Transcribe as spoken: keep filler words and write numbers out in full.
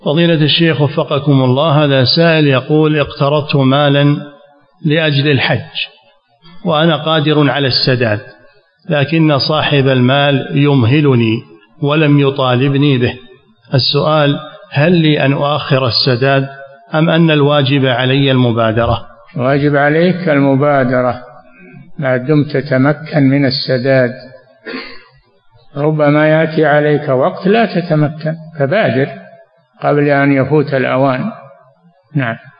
فضيلة الشيخ وفقكم الله، هذا سائل يقول: اقترضت مالا لأجل الحج وأنا قادر على السداد، لكن صاحب المال يمهلني ولم يطالبني به. السؤال: هل لي أن أؤخر السداد أم أن الواجب علي المبادرة؟ واجب عليك المبادرة ما دمت تتمكن من السداد. ربما يأتي عليك وقت لا تتمكن، فبادر قبل أن يفوت الأوان. نعم.